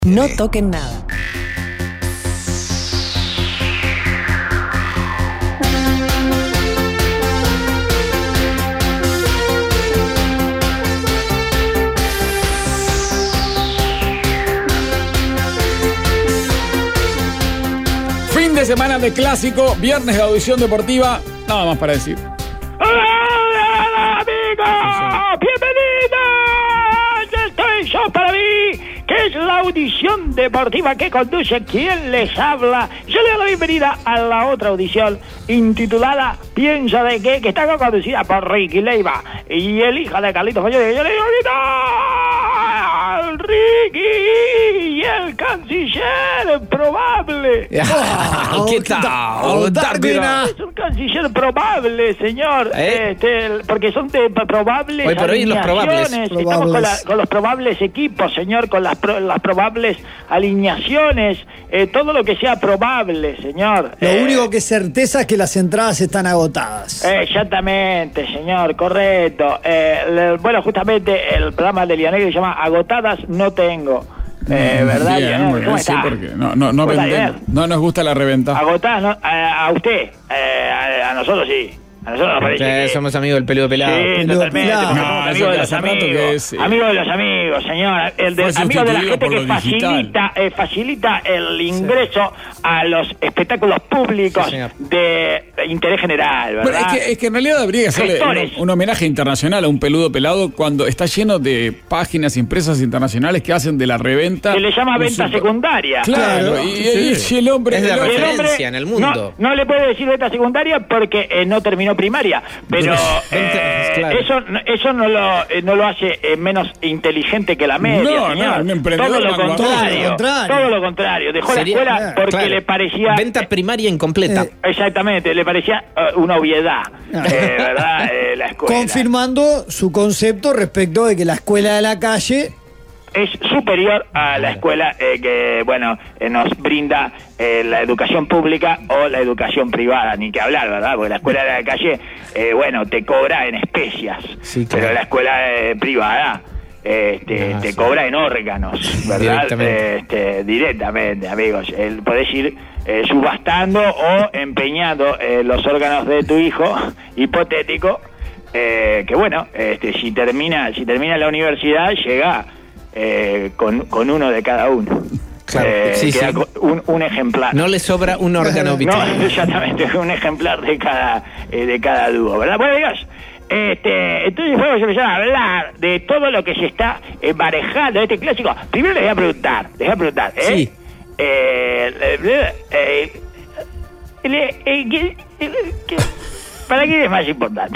No toquen nada. Fin de semana de clásico, viernes de audición deportiva, nada más para decir. ¡Hola, amigos! ¡Bienvenidos! Ya estoy yo para mí, que es la audición deportiva que conduce quien les habla. Yo le doy la bienvenida a la otra audición intitulada Piensa de qué, que está conducida por Ricky Leiva y el hijo de Carlitos Fayoli. Yo le digo ahorita Ricky y el canciller probable. ¿Qué tal? Es un canciller probable, señor. Porque son de probables hoy por hoy los probables. Estamos con los probables equipos, señor, con las probables alineaciones, todo lo que sea probable, señor. Lo único que es certeza es que las entradas están agotadas. Exactamente, señor, correcto. Bueno, justamente el programa de Lionel se llama Agotadas no tengo. ¿Verdad? Bien, ¿Cómo sí, está? porque no vendemos, no nos gusta la reventa. Agotadas, ¿no? A usted, a nosotros sí. A nosotros nos parece que... somos amigos del peludo pelado. Sí, totalmente. pelado. Somos amigos de los amigos. Amigos de los amigos, señor. Amigos de la gente que facilita el ingreso a los espectáculos públicos de interés general, ¿verdad? Bueno, es que en realidad habría que hacerle un homenaje internacional a un peludo pelado cuando está lleno de páginas impresas internacionales que hacen de la reventa. Se le llama venta secundaria. Claro, y el hombre... Es de referencia en el mundo. No le puede decir venta secundaria porque no terminó primaria, pero claro. eso no lo hace menos inteligente que la media, señor. Un emprendedor Todo lo contrario. Dejó la escuela porque le parecía... Venta primaria incompleta. Exactamente, le parecía una obviedad, ¿verdad? La escuela. Confirmando su concepto respecto de que la escuela de la calle es superior a la escuela que, bueno, nos brinda la educación pública o la educación privada, ni que hablar, ¿verdad? Porque la escuela de la calle, bueno, te cobra en especias, sí, claro. Pero la escuela privada te cobra en órganos, ¿verdad? Directamente, amigos. Podés ir subastando o empeñando los órganos de tu hijo, hipotético, que bueno, si termina la universidad, llega... con uno de cada uno. Claro, un ejemplar. No le sobra un órgano vital. No, exactamente, un ejemplar de cada dúo, ¿verdad? Bueno, Dios, entonces vamos a empezar a hablar de todo lo que se está manejando de este clásico. Primero les voy a preguntar, Sí. ¿Para quién es más importante?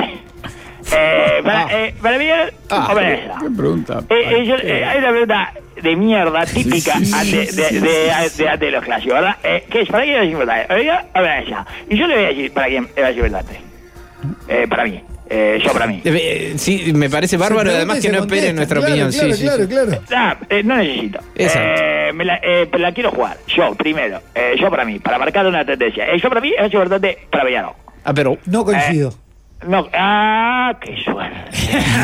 Para mí, ¿qué pregunta? hay una pregunta de mierda típica de los clásicos, ¿verdad? ¿Qué es? ¿Para quién es importante? Y yo le voy a decir para quién es importante. Para mí. Para mí. Sí, me parece bárbaro, además que no espere nuestra opinión. Claro. No necesito. La quiero jugar. Yo, primero. Yo para mí, para marcar una tendencia. Yo para mí es importante para Villarón. Pero... No coincido. No, qué suerte.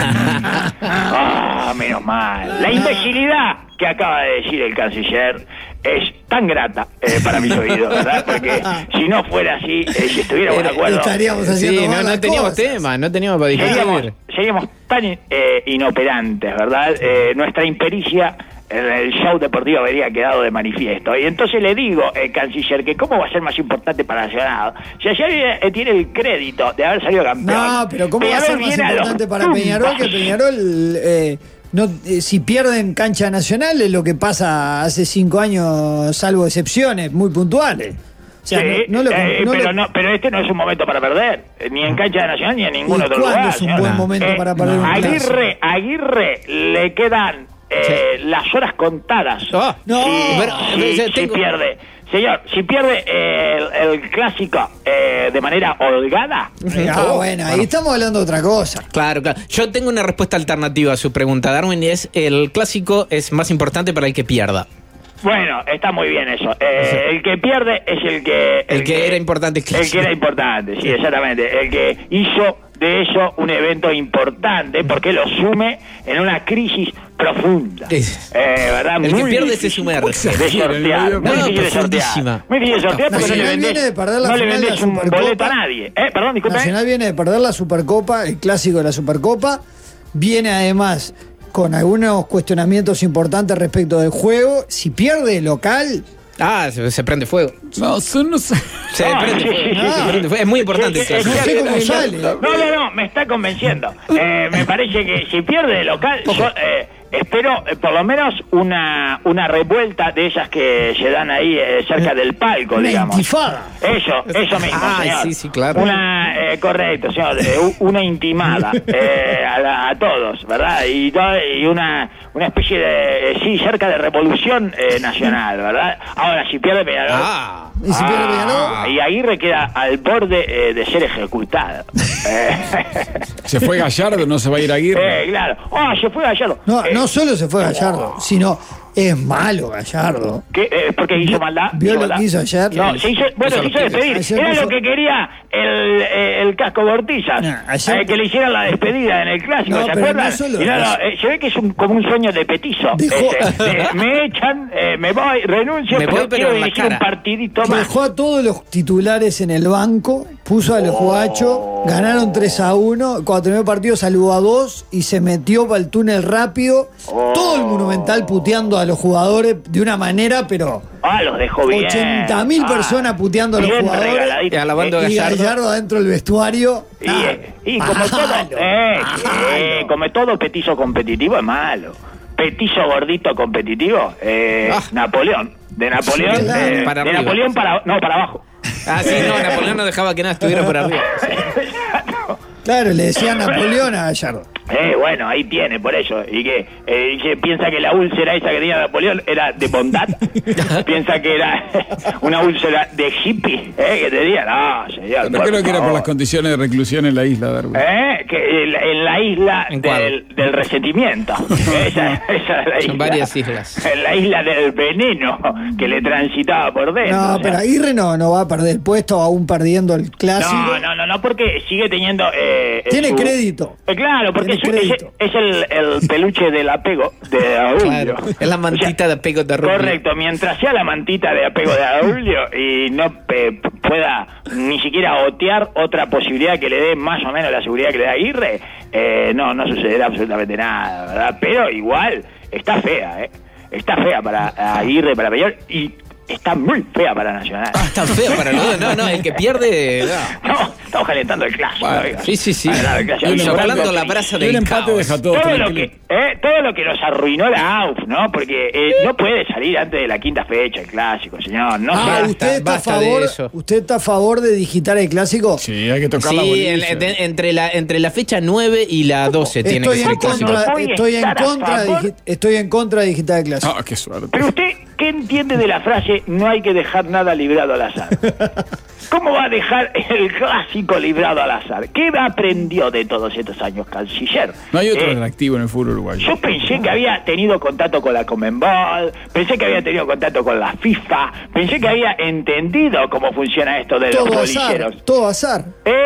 Menos mal. La imbecilidad que acaba de decir el canciller es tan grata para mis oídos, ¿verdad? Porque si no fuera así, si estuviéramos de acuerdo, estaríamos haciendo no teníamos tema, no teníamos para discutir. Seríamos tan inoperantes, ¿verdad? Nuestra impericia en el show deportivo habría quedado de manifiesto. Y entonces le digo, canciller, que cómo va a ser más importante para Nacional. Si ayer tiene el crédito de haber salido campeón. No, pero ¿cómo va a ser más importante para Peñarol que Peñarol... si pierden cancha nacional es lo que pasa hace 5 años, salvo excepciones muy puntuales. O sea, pero este no es un momento para perder, ni en cancha nacional ni en ningún otro lugar. ¿Cuándo es un buen momento para perder un clásico? Aguirre le quedan las horas contadas. Si pierde. Señor, si pierde el clásico de manera holgada... bueno, ahí estamos hablando de otra cosa. Claro. Yo tengo una respuesta alternativa a su pregunta, Darwin, y es: el clásico es más importante para el que pierda. Bueno, está muy bien eso. El que pierde es el que... El que era importante. El que era importante, sí, exactamente. El que hizo de eso un evento importante porque lo sume en una crisis profunda. ¿Verdad? El muy que pierde difícil se sumerge. de sortear. Muy difícil de sortear. Muy difícil de sortear porque Nacional viene de perder la no le final de vendes la un Supercopa. boleto a nadie. Perdón, disculpe. Nacional viene de perder la Supercopa, el clásico de la Supercopa. Viene además con algunos cuestionamientos importantes respecto del juego. Si pierde el local... se prende fuego. No, son... Se prende fuego. Es muy importante. Sí, el clásico. No sé cómo sale. No, me está convenciendo. Me parece que si pierde el local, yo espero por lo menos una revuelta de esas que se dan ahí cerca del palco, Una digamos. intifada. Eso mismo, señor. Sí, claro. Correcto, señor. Una intimada a todos, ¿verdad? Y una especie de, cerca de revolución nacional, ¿verdad? Ahora, si pierde Peñarol... ¿Y si pierde Peñarol? Y Aguirre queda al borde de ser ejecutado. Se fue Gallardo, no se va a ir Aguirre. Claro. Se fue Gallardo. No solo se fue Gallardo, sino es malo Gallardo. ¿Porque hizo maldad? ¿Vio lo que hizo ayer? No, se hizo despedir. Ayer Era puso- lo que quería el Casco Bortizas. No, ayer- Que le hicieran la despedida en el clásico, No, ¿se pero acuerdan? no solo Y eso. se ve que es como un sueño de petizo. Dejó- Me echan, me voy, renuncio, Me voy, pero quiero en la dirigir un cara. partidito más. Dejó a todos los titulares en el banco, puso a los guachos, ganaron 3-1, cuando terminó el partido saludó a 2 y se metió para el túnel rápido. Todo el Monumental puteando a los jugadores de una manera, pero Los dejó bien. 80.000 personas puteando a los bien jugadores. regaladito. Y alabando a Y Gallardo. Gallardo adentro del vestuario. Y como todo, como todo petizo competitivo es malo. Petizo gordito competitivo, Napoleón. De Napoleón, Sí, claro. Para de arriba. Napoleón para abajo. Napoleón no dejaba que nada estuviera por arriba. Claro, le decía Napoleón a Gallardo. Bueno, ahí tiene, por eso. Y que piensa que la úlcera esa que tenía Napoleón era de bondad. Piensa que era una úlcera de hippie, que tenía. No, señor. No creo que era por las condiciones de reclusión en la isla, Darwin. Que en la isla ¿En cuál? del resentimiento. esa es la isla. Son varias islas. En la isla del veneno que le transitaba por dentro. No, o sea. pero Aguirre no va a perder el puesto aún perdiendo el clásico. No, porque sigue teniendo... Tiene crédito. Claro, porque Tiene crédito. es el peluche del apego de Aurelio. Claro, es la mantita de apego de Rubio. Correcto, mientras sea la mantita de apego de Aurelio y no pueda ni siquiera otear otra posibilidad que le dé más o menos la seguridad que le da Aguirre, no sucederá absolutamente nada, ¿verdad? Pero igual está fea, está fea para Aguirre, para Peñarol y está muy fea para Nacional. Está feo para los dos. No, el que pierde. No, estamos calentando el clásico. Bueno, oiga. Sí. El clásico. Soplando la brasa Y un del empate caos. deja todo Todo tranquilo. lo que nos arruinó la AUF, ¿no? Porque no puede salir antes de la quinta fecha el clásico, señor. No sea- Basta de eso. ¿Usted está a favor de digitar el clásico? Sí, hay que tocar la Sí, bolilla. entre la fecha 9 y la 12 tiene que Estoy ser en el clásico. contra, Voy a estoy en estar a contra, favor. estoy en contra de digitar el clásico. Ah, qué suerte. Pero usted, ¿qué entiende de la frase no hay que dejar nada librado al azar? ¿Cómo va a dejar el clásico librado al azar? ¿Qué aprendió de todos estos años, canciller? No hay otro atractivo en el fútbol uruguayo. Yo pensé que había tenido contacto con la Conmebol, pensé que había tenido contacto con la FIFA, pensé que había entendido cómo funciona esto de los bolilleros. Todo azar.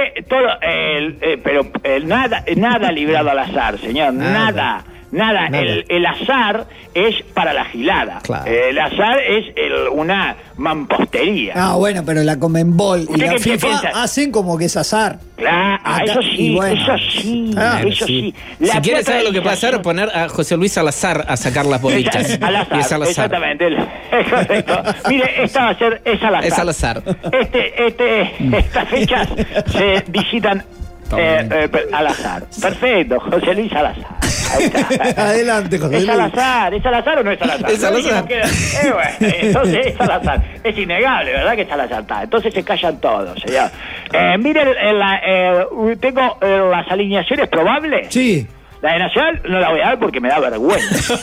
Pero nada librado al azar, señor, nada. El azar es para la gilada. Claro. El azar es una mampostería. Ah, bueno, pero la Conmebol y ¿Usted la qué FIFA piensa? hacen como que es azar. Claro, Acá- eso y sí, bueno. eso sí, Claro, eso sí. Si quieres saber lo que puede hacer, poner a José Luis Salazar a sacar las bolichas. Al azar, Y es Salazar. exactamente. Es correcto. Mire, esta va a ser, es al azar. Es al azar. Estas fechas se visitan al azar. Perfecto, José Luis Salazar. Ahí está. Adelante, José ¿Es Luis. ¿Es al azar o no es al azar? Es al azar. Bueno, entonces es al azar. Es innegable, ¿verdad que es al azar? Está. Entonces se callan todos, señor. Miren, tengo las alineaciones probables. Sí. La de Nacional no la voy a dar porque me da vergüenza.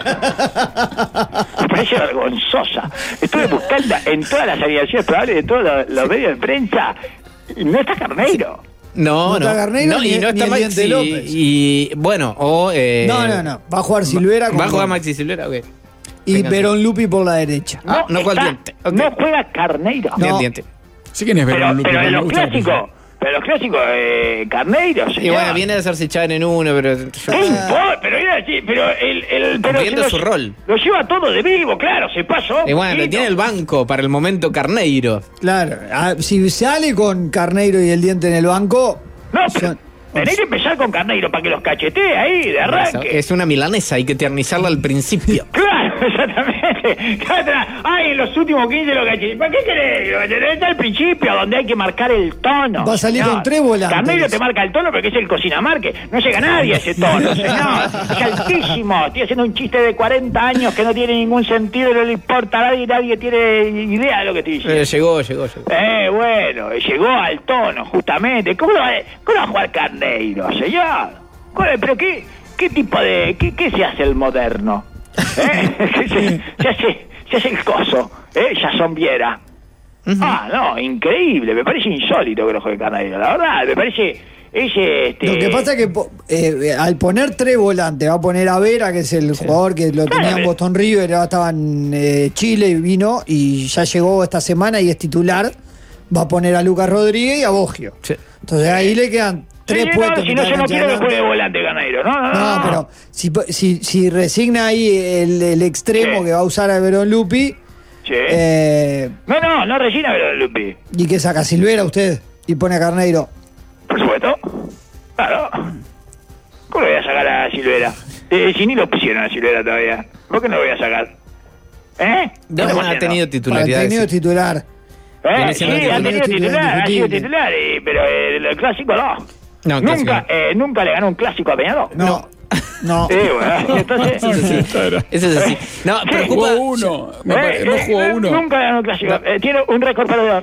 Me parece vergonzosa. Estuve buscando en todas las alineaciones probables de todos los medios de prensa y no está Carneiro. No está Garneiro y ni no está el Diente Maxi. López. Y bueno, No. Va a jugar Silvera Va a jugar Maxi Silvera, ok. y Venga, Verón Lupi por la derecha. No juega el Diente. Ok. No juega Carneiro. No. Bien, Diente. Sí, ¿quién es Verón Lupi? Pero en Me los gusta la clásicos, Pero los clásicos Carneiro, señor. Y bueno, viene de hacerse echar en uno, pero... ¿Qué importa? Pero Cumpliendo su rol. Lo lleva todo de vivo, claro, se pasó. Y bueno, tiene el banco para el momento Carneiro. Claro, si sale con Carneiro y el diente en el banco... No, pero tenés que empezar con Carneiro para que los cachetee ahí, de arranque. Es una milanesa, hay que tiernizarla al principio. Claro, exactamente. Ay, en los últimos 15 lo cacheteé. ¿Para qué querés? Lo cacheteé está al principio, donde hay que marcar el tono. Va a salir con 3 volantes. Carneiro te marca el tono porque es el cocinamarque. No llega nadie a ese tono, señor. Es altísimo. Estoy haciendo un chiste de 40 años que no tiene ningún sentido, no le importa a nadie tiene idea de lo que estoy diciendo. Llegó. Bueno, llegó al tono, justamente. ¿Cómo va a jugar Carneiro, señor? ¿Pero qué tipo de... ¿Qué se hace el moderno? Se hace el coso, Jason Viera. No, increíble, me parece insólito que lo juegue Carneiro, la verdad, me parece... Lo que pasa es que al poner 3 volantes, va a poner a Vera, que es el jugador que lo tenía en Boston River, ahora estaba en Chile y vino, y ya llegó esta semana y es titular. Va a poner a Lucas Rodríguez y a Boggio. Sí. Entonces ahí le quedan 3 puestos. Si no, yo no quiero que juegue volante Carneiro. No, pero si resigna ahí el extremo que va a usar a Verón Lupi. Sí. No resigna a Verón Lupi. ¿Y qué saca? Silvera usted y pone a Carneiro. Por supuesto. Claro. ¿Cómo le voy a sacar a Silvera? Si ni lo pusieron a Silvera todavía. ¿Por qué no lo voy a sacar? No ha tenido titularidad. Ha tenido titular. Sí, ha tenido titular, pero el clásico no. Nunca le ganó un clásico a Peñarol. No. Bueno, entonces... Eso es así. No, preocupa... Jugó uno. No jugó uno. Nunca ganó un clásico. Tiene un récord perdedor.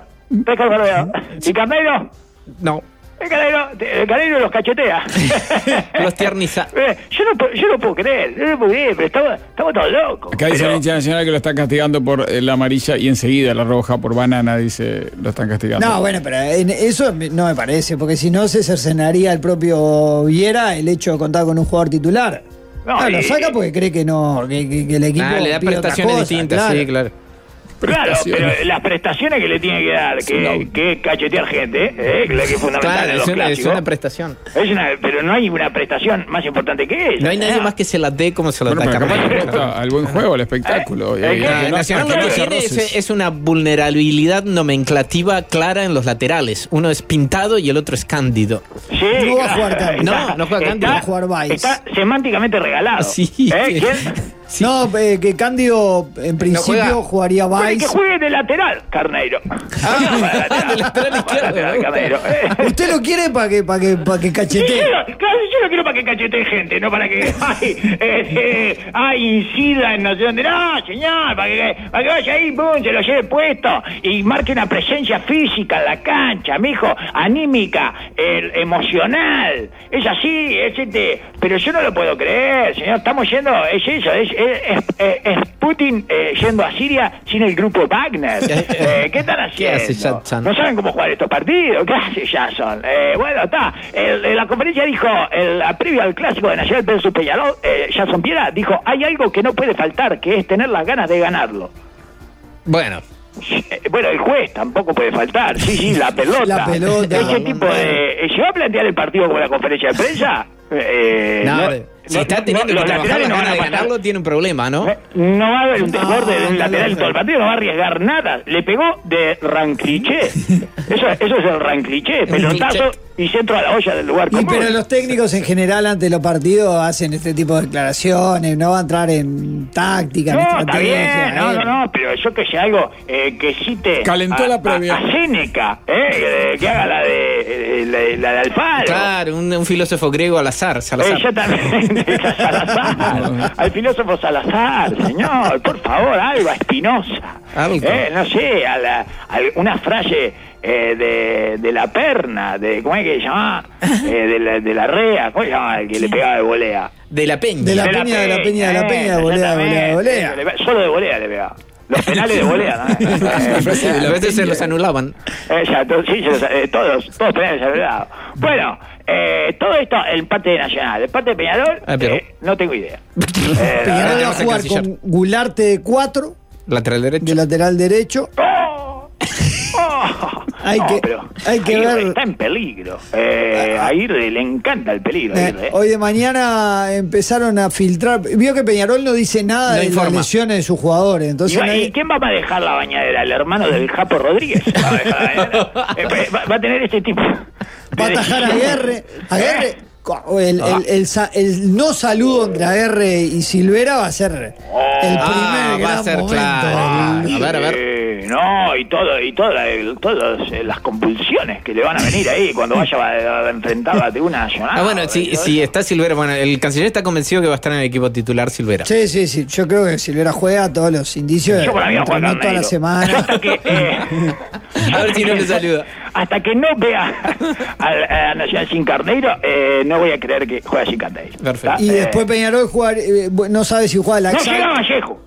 ¿Y Carneiro? No. El Carneiro los cachetea. Los tierniza. Yo no puedo creer, pero estamos todos locos. Acá dice el hincha nacional que lo están castigando por la amarilla y enseguida la roja por banana, dice, lo están castigando. No, bueno, pero eso no me parece, porque si no se cercenaría el propio Viera el hecho de contar con un jugador titular. Lo saca porque cree que no, que el equipo le da prestaciones distintas, claro. Sí, claro. Claro, pero las prestaciones que le tiene que dar, que cachetear gente, que es fundamental en los clásicos. Es una prestación. Pero no hay una prestación más importante que ella. No hay nadie más que se la dé como se la da Carneiro. Al buen juego, al espectáculo. Nacional lo que tiene es una vulnerabilidad nomenclativa clara en los laterales. Uno es Pintado y el otro es Cándido. Sí, no va a jugar Cándido. No juega Cándido. Va a jugar Valls. Está semánticamente regalado. Sí. ¿Quién? Sí. No, que Cándido en principio jugaría Valls. Que juegue de lateral, Carneiro. De lateral izquierdo. Carneiro. ¿Usted lo quiere para que cachetee? Claro, yo lo quiero para que cachetee gente, no para que incida en no sé dónde. No, señor, para que vaya ahí, boom, se lo lleve puesto y marque una presencia física en la cancha, mijo, anímica, emocional. Es así, pero yo no lo puedo creer, señor. Estamos yendo, es eso, es Putin yendo a Siria sin el grupo Wagner. ¿Qué están haciendo? ¿Qué hace Jason? ¿No saben cómo jugar estos partidos? ¿Qué hace Jason? Bueno, está. La conferencia dijo, la previa al clásico de Nacional versus Peñarol, Jason Viera dijo, hay algo que no puede faltar, que es tener las ganas de ganarlo. Bueno, el juez tampoco puede faltar. Sí, la pelota. La pelota. Ese tipo de... ¿Llegó a plantear el partido con la conferencia de prensa? Si está teniendo que trabajar las ganas de ganarlo, tiene un problema, ¿no? No va a haber un desborde de un lateral en todo el partido, no va a arriesgar nada. Le pegó de rancliché. Eso es el rancliché, pelotazo y centro a la olla del lugar común. Pero los técnicos en general ante los partidos hacen este tipo de declaraciones, no va a entrar en táctica, en estrategia. No, pero yo que sé algo que cite calentó la previa a Séneca, que haga la de Alfaro. Claro, un filósofo griego al azar, Salazar. Exactamente. Salazar, al filósofo Salazar, señor, por favor, algo a Espinosa, no sé, una frase de la perna, ¿cómo es que se llama? De la rea, ¿cómo se llama el que le pegaba de volea? De la Peña, de volea. Solo de volea le pegaba. Los penales de volea, ¿no? A veces se los anulaban. Exacto, sí, todos penales anulados. Bueno, todo esto, el parte de Nacional, el parte de Peñarol, no tengo idea. Peñarol va a jugar con Gularte de 4, lateral derecho. De lateral derecho. hay que ver. Está en peligro. A Aguirre le encanta el peligro. Hoy de mañana empezaron a filtrar. Vio que Peñarol no dice nada de las lesiones de sus jugadores. Entonces ¿Y quién va a manejar la bañadera? ¿El hermano del Japo Rodríguez? Va a tener este tipo. Va a atajar a Aguirre. El no saludo entre Aguirre y Silvera va a ser el primer gran momento. Claro. A ver. No, y todas las compulsiones que le van a venir ahí cuando vaya a enfrentar la Tribuna Nacional. Bueno, si está Silvera, bueno, el canciller está convencido que va a estar en el equipo titular Silvera. Sí, yo creo que Silvera juega todos los indicios. Yo para mí entrenó toda la semana. Hasta que, a ver si no le saluda. Hasta que no vea a Nacional sin Carneiro, no voy a creer que juega sin Carneiro. Perfecto. Y después Peñarol no sabe si juega No llega Vallejo.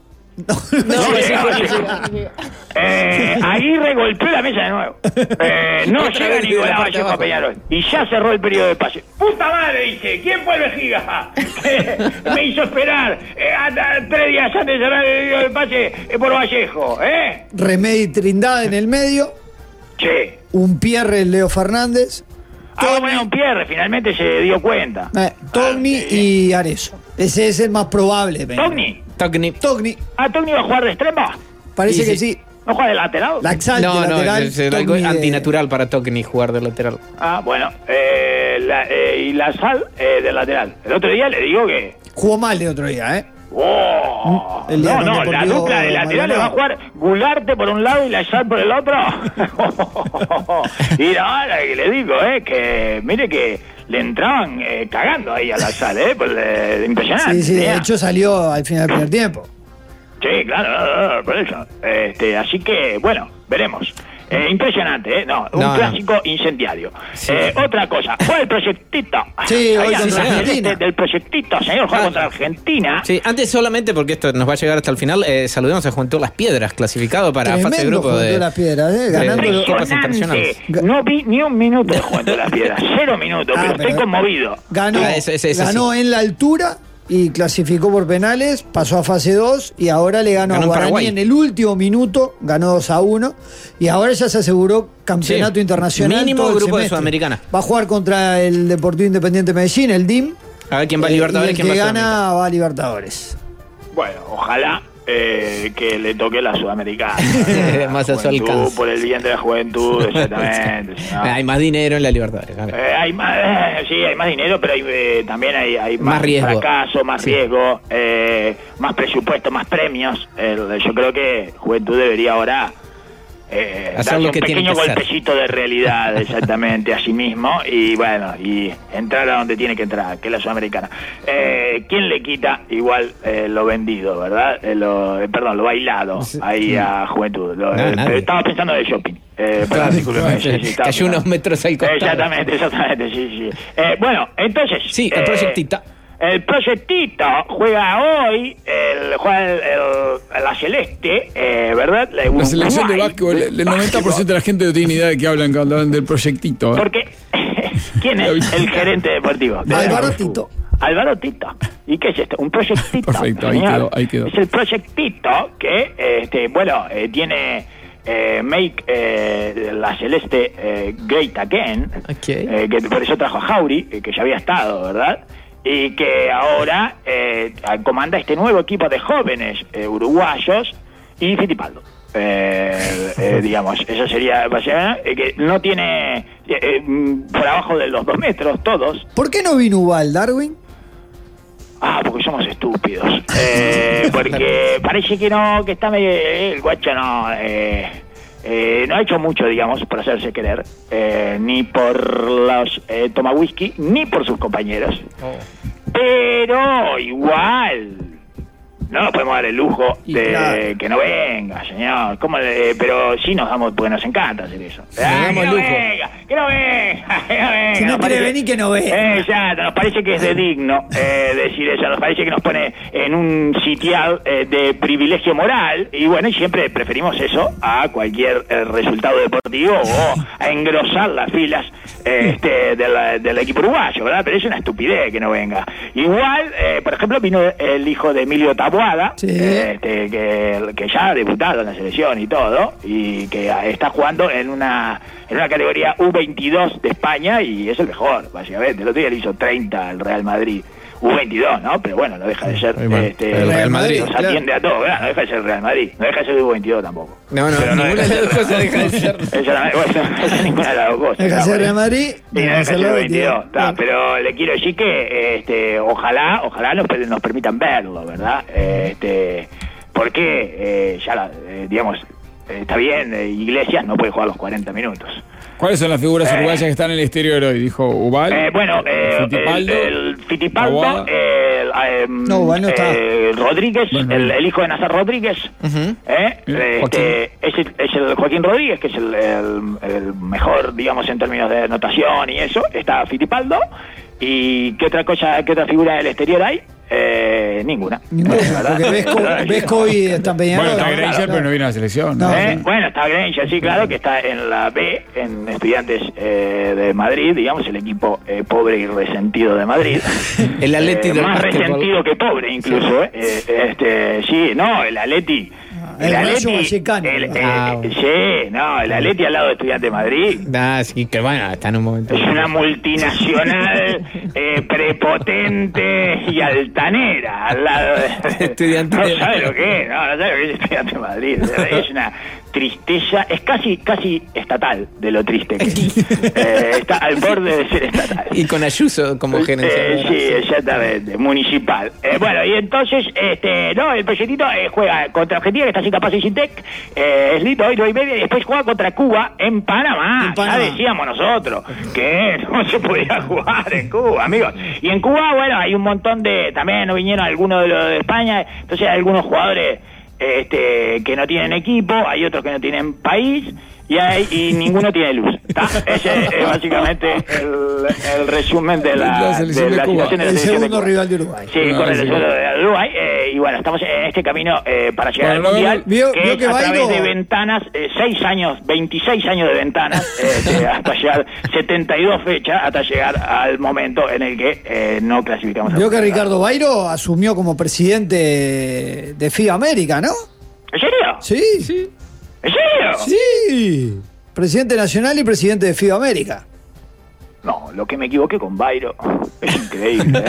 Aguirre golpeó la mesa de nuevo. No llega Nicolás Vallejo a Peñarol. Y ya cerró el periodo de pase. ¡Puta madre! Dice, ¿quién fue el vejiga? Me hizo esperar hasta 3 días antes de cerrar el periodo de pase por Vallejo. Remedi Trindade en el medio. Sí. Un Pierre Leo Fernández. Un Pierre, finalmente se dio cuenta. Togni y Arezzo. Ese es el más probable. ¿Togni? Togni. ¿Togni va a jugar de extremo? Parece que sí. ¿No juega de lateral? Laxal no, de lateral. Es algo antinatural para Togni jugar de lateral. Bueno. Y Laxal de lateral. El otro día le digo que... Jugó mal el otro día, la dupla de laterales va a jugar Gularte por un lado y Laxal por el otro. Y ahora que le digo, que mire que le entraban cagando ahí a Laxal, impresionante. Sí, de hecho salió al final del primer tiempo. Sí, claro, por eso. Así que, bueno, veremos. Impresionante, un clásico incendiario. Sí. Otra cosa, fue el proyectito. Sí, hoy contra Argentina. Del proyectito, señor, juega contra Argentina. Sí, antes solamente, porque esto nos va a llegar hasta el final, saludemos a Juventud Las Piedras, clasificado para fase de grupo de Las Piedras, ganando Copas Internacionales. No vi ni un minuto de Juventud Las Piedras, 0 minutos, pero estoy conmovido. Ganó en la altura y clasificó por penales, pasó a fase 2 y ahora le ganó a Guaraní en el último minuto, ganó 2-1 y ahora ya se aseguró campeonato internacional. Mínimo todo grupo de Sudamericana. Va a jugar contra el Deportivo Independiente Medellín, el DIM. A ver quién va a Libertadores. Y el que gana va a Libertadores. Bueno, ojalá que le toque la Sudamericana. Más a su alcance. Por el bien de la juventud, exactamente. Hay más dinero en la Libertadores. Hay más dinero, pero también hay más riesgo. Fracaso, más riesgo, más presupuesto, más premios. Yo creo que Juventud debería ahora hacer lo que tiene que hacer. Un pequeño golpecito de realidad, exactamente, a sí mismo, y bueno, y entrar a donde tiene que entrar, que es la Sudamericana. ¿Quién le quita igual lo vendido, verdad? Lo bailado ahí a Juventud. Estaba pensando en el shopping. Cayó unos metros al costado. Exactamente, sí. Bueno, entonces... Sí, el proyectito. El proyectito juega hoy, la Celeste, ¿verdad? La selección de básquetbol, el 90% de la gente no tiene idea de que hablan cuando hablan del proyectito. Porque, ¿quién es el gerente deportivo? Álvaro Tito. Álvaro Tito. ¿Y qué es esto? Un proyectito. Perfecto, ahí quedó. Es el proyectito que, tiene... Make la Celeste Great Again, que por eso trajo a Jauri, que ya había estado, ¿verdad? Y que ahora comanda este nuevo equipo de jóvenes uruguayos y Fittipaldo. Digamos, eso sería que no tiene por abajo de los 2 metros todos. ¿Por qué no vino Ubal, Darwin? Porque somos estúpidos. Porque parece que no, que está medio... el guacho no ha hecho mucho, digamos, por hacerse querer, ni por los toma whisky, ni por sus compañeros. Pero igual no nos podemos dar el lujo de que no venga, señor. Pero sí nos damos, porque nos encanta hacer eso. Que no venga. Si no quiere venir, que no venga. Exacto, nos parece que es de digno decir eso. Nos parece que nos pone en un sitial de privilegio moral. Y bueno, y siempre preferimos eso a cualquier resultado deportivo o a engrosar las filas del equipo uruguayo, ¿verdad? Pero es una estupidez que no venga. Igual, por ejemplo, vino el hijo de Emilio Tabó, Aguada, Sí. que ya ha debutado en la selección y todo, y que está jugando en una categoría U22 de España y es el mejor, básicamente. El otro día le hizo 30 al Real Madrid. U22, ¿no? Pero bueno, no deja de ser el Real Madrid. Nos atiende a todo, ¿verdad? No deja de ser el Real Madrid. No deja de ser el U22 tampoco. No, ninguna de las dos cosas deja de ser. Ninguna de las dos cosas. Deja de ser Real Madrid. Y no deja de ser el U22. Pero le quiero decir que ojalá nos permitan verlo, ¿verdad? Porque digamos, está bien, Iglesias no puede jugar los 40 minutos. ¿Cuáles son las figuras uruguayas que están en el exterior hoy? Dijo Ubal. El Fittipaldo, Ubal no está. Rodríguez, el hijo de Nazar Rodríguez, es el Joaquín Rodríguez, que es el mejor, digamos, en términos de anotación y eso. Está Fittipaldo. ¿Y qué otra figura del exterior hay? Ninguna. Porque Vesco hoy está en Peñarol. Bueno, está Granger, pero no viene a la selección. No. Bueno, está Granger, sí, claro, que está en la B, en Estudiantes de Madrid, digamos, el equipo pobre y resentido de Madrid. El Atleti del más básquetbol. Resentido que pobre, incluso. Sí, no, el Atleti. El Rayo Vallecano. El Atleti al lado de Estudiantes de Madrid. Sí, que bueno, está en un momento. Es una multinacional prepotente y altanera al lado de Estudiantes no de sabe lo que es, no sabe lo que es Estudiantes de Madrid. Es una tristeza, es casi estatal de lo triste que es. Está al borde de ser estatal. Y con Ayuso como gerenciadora. Sí, exactamente, municipal. Bueno, y entonces, el proyectito juega contra Argentina, que está sin capacidad y sin tech, es lindo, hoy 9:30, y después juega contra Cuba en Panamá. Ya decíamos nosotros que no se podía jugar en Cuba, amigos. Y en Cuba, bueno, hay un montón también no vinieron algunos de los de España, entonces hay algunos jugadores que no tienen equipo, hay otros que no tienen país y ninguno tiene luz. Ese es básicamente el resumen de la selección de Cuba. El segundo rival de Uruguay. Sí, con el segundo de Uruguay. Y bueno, estamos en este camino para llegar al Mundial, vio que que a través Bairo... de ventanas, 26 años de ventanas, hasta llegar 72 fechas, hasta llegar al momento en el que no clasificamos. Vio que Ricardo Bairo asumió como presidente de FIBA América, ¿no? ¿En serio? Sí. ¿En serio? Sí. Presidente nacional y presidente de FIBA América. No, lo que me equivoqué con Bairo es increíble.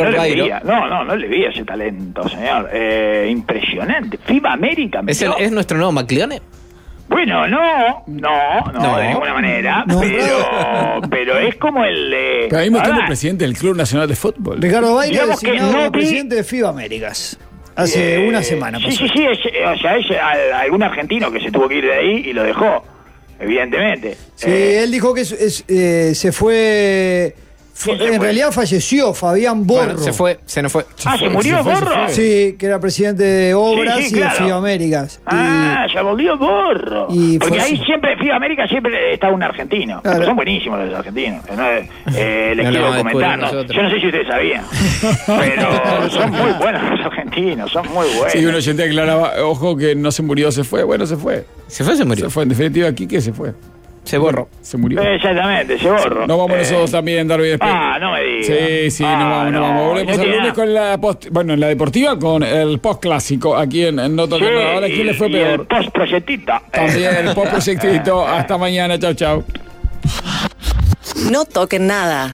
No le vi ese talento, señor. Impresionante. FIBA América. ¿Es nuestro nuevo McLeone? Bueno, no, de ninguna manera, No. pero es como el... Pero ahí mismo el presidente del Club Nacional de Fútbol. Ricardo Bairo Digamos que designado no como vi- presidente de FIBA Américas. Hace una semana pasó. Sí, es algún argentino que se tuvo que ir de ahí y lo dejó, evidentemente. Sí, él dijo que se fue... ¿Quién se en fue? realidad falleció Fabián Borro. Bueno, se nos fue. ¿Se murió Borro? Sí, que era presidente de obras Sí, y claro. de FIBA Américas. Ya volvió Borro. y Porque fue ahí así. siempre, FIBA América siempre está un argentino. Claro. Son buenísimos los argentinos. Les No lo quiero vamos a comentar. descubrir ¿no? nosotros. Yo no sé si ustedes sabían, pero son muy buenos los argentinos, son muy buenos. Sí, un oyente aclaraba, ojo que no se murió, se fue. Bueno, se fue. ¿Se fue o se murió? Se fue. En definitiva, Quique se fue. Se borró. Se murió. Exactamente, se borró. Nos vamos nosotros también, Darwin. No me digas. Sí, nos vamos. Volvemos el lunes con en la deportiva con el post clásico aquí en No Toques Nada. Ahora, ¿quién le fue y peor? el post proyectito. También el post proyectito. Hasta mañana. Chau. No toquen nada.